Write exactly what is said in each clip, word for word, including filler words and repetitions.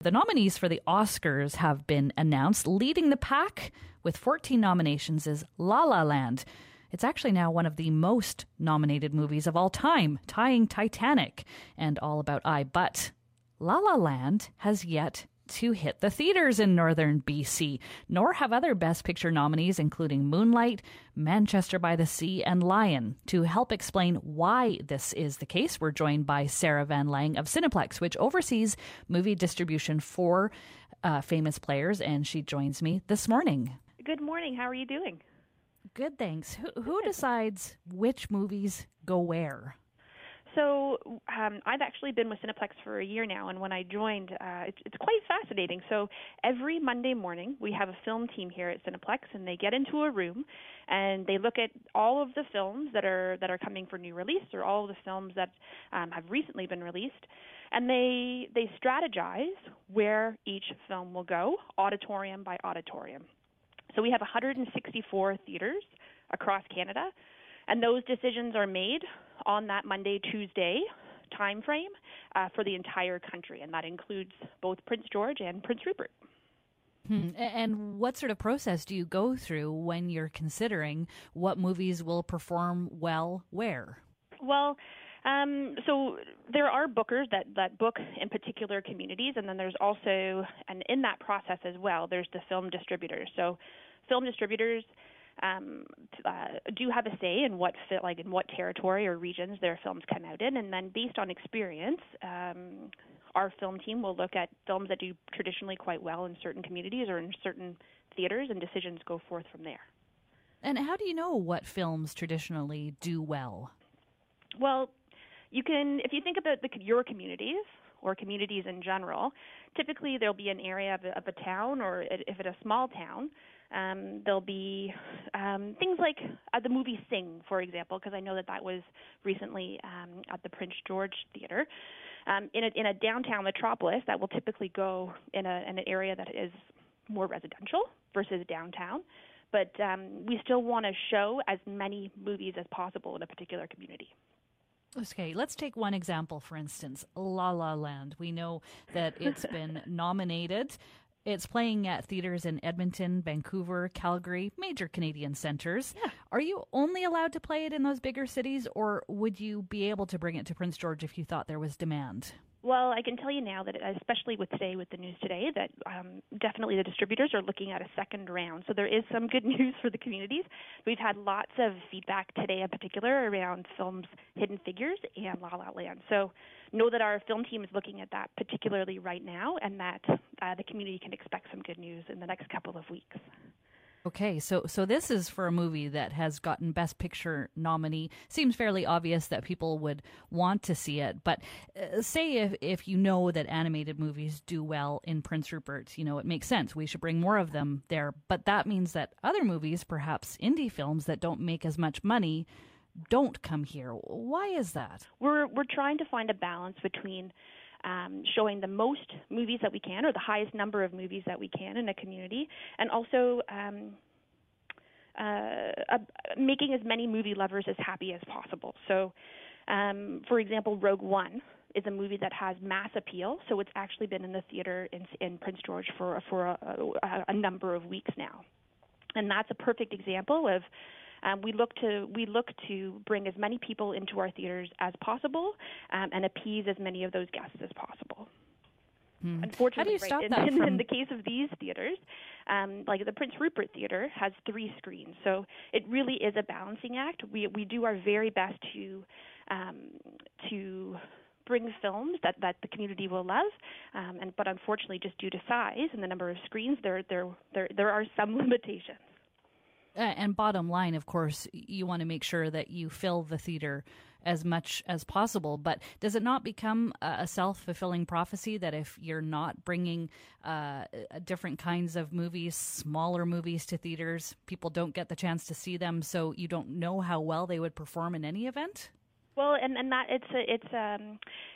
The nominees for the Oscars have been announced. Leading the pack with fourteen nominations is La La Land. It's actually now one of the most nominated movies of all time, tying Titanic and All About Eve. But La La Land has yet to hit the theaters in northern B C, nor have other Best Picture nominees, including Moonlight, Manchester by the Sea, and Lion. To help explain why this is the case, we're joined by Sarah Van Lang of Cineplex, which oversees movie distribution for uh, famous players, and she joins me this morning. Good morning. How are you doing? Good, thanks. Who, who decides which movies go where? So um, I've actually been with Cineplex for a year now, and when I joined, uh, it's, it's quite fascinating. So every Monday morning, we have a film team here at Cineplex, and they get into a room, and they look at all of the films that are that are coming for new release, or all of the films that um, have recently been released, and they they strategize where each film will go, auditorium by auditorium. So we have one hundred sixty-four theaters across Canada, and those decisions are made on that Monday, Tuesday time frame uh, for the entire country, and that includes both Prince George and Prince Rupert. Hmm. And what sort of process do you go through when you're considering what movies will perform well where? Well, um, so there are bookers that, that book in particular communities, and then there's also, and in that process as well, there's the film distributors. So film distributors Um, uh, do have a say in what fit, like in what territory or regions their films come out in, and then based on experience, um, our film team will look at films that do traditionally quite well in certain communities or in certain theaters, and decisions go forth from there. And how do you know what films traditionally do well? Well, you can, if you think about the, your communities or communities in general, typically there'll be an area of a, of a town, or if it's a small town, Um, there'll be um, things like uh, the movie Sing, for example, because I know that that was recently um, at the Prince George Theatre. Um, in, a, in a downtown metropolis, that will typically go in, a, in an area that is more residential versus downtown. But um, we still want to show as many movies as possible in a particular community. Okay, let's take one example, for instance, La La Land. We know that it's been nominated. It's playing at theaters in Edmonton, Vancouver, Calgary, major Canadian centres. Yeah. Are you only allowed to play it in those bigger cities, or would you be able to bring it to Prince George if you thought there was demand? Well, I can tell you now that, especially with today, with the news today, that um, definitely the distributors are looking at a second round. So there is some good news for the communities. We've had lots of feedback today in particular around films Hidden Figures and La La Land. So know that our film team is looking at that particularly right now, and that uh, the community can expect some good news in the next couple of weeks. Okay, so so this is for a movie that has gotten Best Picture nominee. Seems fairly obvious that people would want to see it, but uh, say if, if you know that animated movies do well in Prince Rupert, you know, it makes sense. We should bring more of them there, but that means that other movies, perhaps indie films that don't make as much money, don't come here. Why is that? We're we're trying to find a balance between Um, showing the most movies that we can, or the highest number of movies that we can in a community, and also um, uh, uh, making as many movie lovers as happy as possible. So, um, for example, Rogue One is a movie that has mass appeal, so it's actually been in the theater in, in Prince George for, for a, a, a number of weeks now. And that's a perfect example of Um, we look to we look to bring as many people into our theaters as possible, um, and appease as many of those guests as possible. Hmm. Unfortunately, How do you stop right, that in, from... in the case of these theaters, um, like the Prince Rupert Theatre has three screens, so it really is a balancing act. We we do our very best to um, to bring films that, that the community will love, um, and but unfortunately, just due to size and the number of screens, there there there there are some limitations. Uh, and bottom line, of course, you want to make sure that you fill the theater as much as possible. But does it not become a self-fulfilling prophecy that if you're not bringing uh, different kinds of movies, smaller movies to theaters, people don't get the chance to see them, so you don't know how well they would perform in any event? Well, and, and that it's a, it's um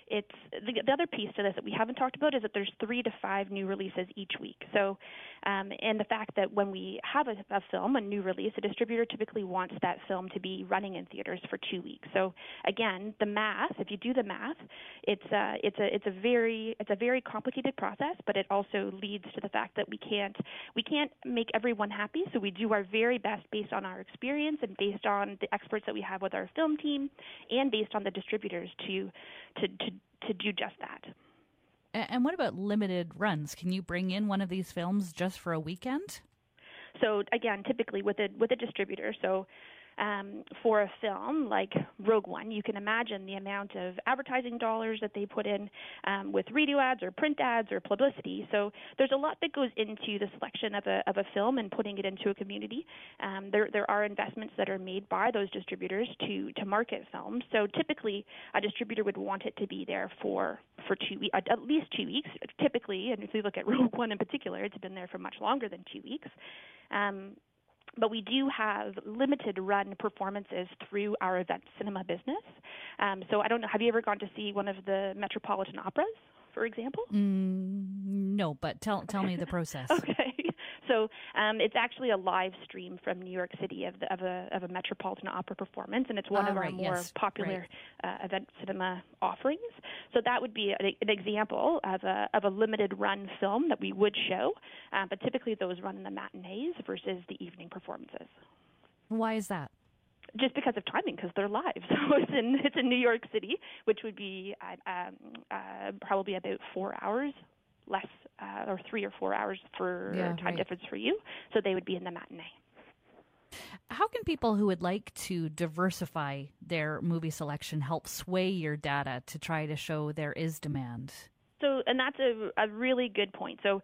it's the, the other piece to this that we haven't talked about is that there's three to five new releases each week. So, um, and the fact that when we have a, a film, a new release, a distributor typically wants that film to be running in theaters for two weeks. So again, the math, if you do the math, it's uh, it's a it's a very it's a very complicated process, but it also leads to the fact that we can't we can't make everyone happy. So we do our very best based on our experience and based on the experts that we have with our film team, and based on the distributors to to to, to do just that. And what about limited runs? Can you bring in one of these films just for a weekend? So again, typically with a with a distributor, so um, for a film like Rogue One, you can imagine the amount of advertising dollars that they put in um, with radio ads or print ads or publicity. So there's a lot that goes into the selection of a of a film and putting it into a community. Um, there there are investments that are made by those distributors to to market films. So typically, a distributor would want it to be there for for two weeks, at least two weeks. Typically, and if we look at Rogue One in particular, it's been there for much longer than two weeks. Um, But we do have limited run performances through our event cinema business. Um, so I don't know, have you ever gone to see one of the Metropolitan Operas, for example? Mm, no, but tell tell me the process. Okay. So um, it's actually a live stream from New York City of, the, of a of a Metropolitan Opera performance, and it's one ah, of our right, more yes, popular right. uh, event cinema offerings. So that would be a, an example of a of a limited run film that we would show, uh, but typically those run in the matinees versus the evening performances. Why is that? Just because of timing, because they're live. So it's in it's in New York City, which would be uh, um, uh, probably about four hours less, uh, or three or four hours for yeah, time right. difference for you. So they would be in the matinee. How can people who would like to diversify their movie selection help sway your data to try to show there is demand? So, and that's a, a really good point. So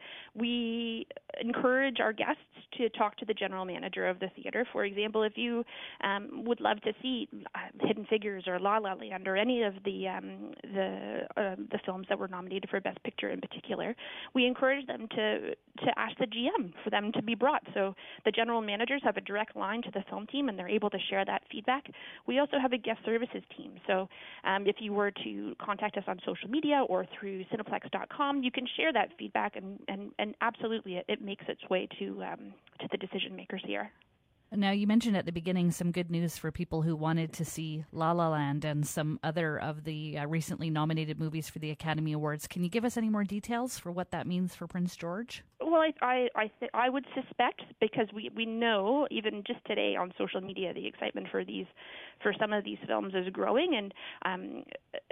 we encourage our guests to talk to the general manager of the theater. For example, if you um, would love to see uh, Hidden Figures or La La Land or any of the um, the uh, the films that were nominated for Best Picture in particular, we encourage them to to ask the G M for them to be brought. So the general managers have a direct line to the film team, and they're able to share that feedback. We also have a guest services team. So um, if you were to contact us on social media or through Cineplex dot com, you can share that feedback, and, and, and absolutely it, it makes its way to um, to the decision makers here. Now, you mentioned at the beginning some good news for people who wanted to see La La Land and some other of the uh, recently nominated movies for the Academy Awards. Can you give us any more details for what that means for Prince George? Well, I I I, th- I would suspect, because we, we know even just today on social media the excitement for these for some of these films is growing, and um,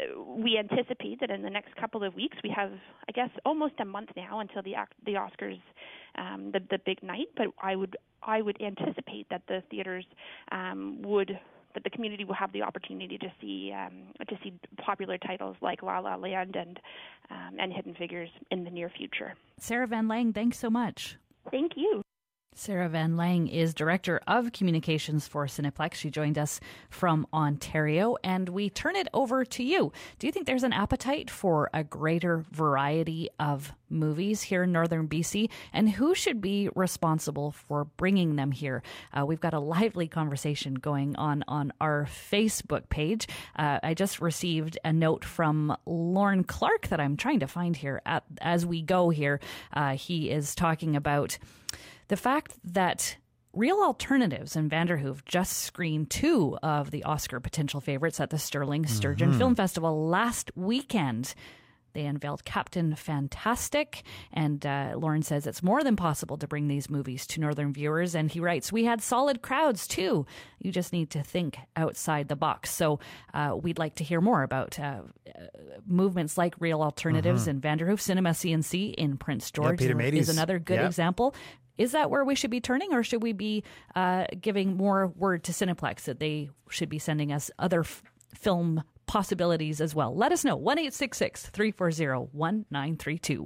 we anticipate that in the next couple of weeks we have, I guess, almost a month now until the the Oscars, um, the the big night. But I would I would anticipate that the theaters um, would. that the community will have the opportunity to see um, to see popular titles like La La Land and um, and Hidden Figures in the near future. Sarah Van Lang, thanks so much. Thank you. Sarah Van Lang is Director of Communications for Cineplex. She joined us from Ontario, and we turn it over to you. Do you think there's an appetite for a greater variety of movies here in northern B C? And who should be responsible for bringing them here? Uh, we've got a lively conversation going on on our Facebook page. Uh, I just received a note from Lorne Clark that I'm trying to find here at, as we go here. Uh, he is talking about the fact that Real Alternatives and Vanderhoof just screened two of the Oscar potential favorites at the Sterling Sturgeon mm-hmm. Film Festival last weekend. They unveiled Captain Fantastic, and uh, Lauren says it's more than possible to bring these movies to northern viewers. And he writes, we had solid crowds too. You just need to think outside the box. So uh, we'd like to hear more about uh, uh, movements like Real Alternatives mm-hmm. and Vanderhoof. Cinema C N C in Prince George yeah, is another good yep. example. Is that where we should be turning, or should we be uh, giving more word to Cineplex that they should be sending us other f- film possibilities as well? Let us know. one eight six six, three four zero, one nine three two.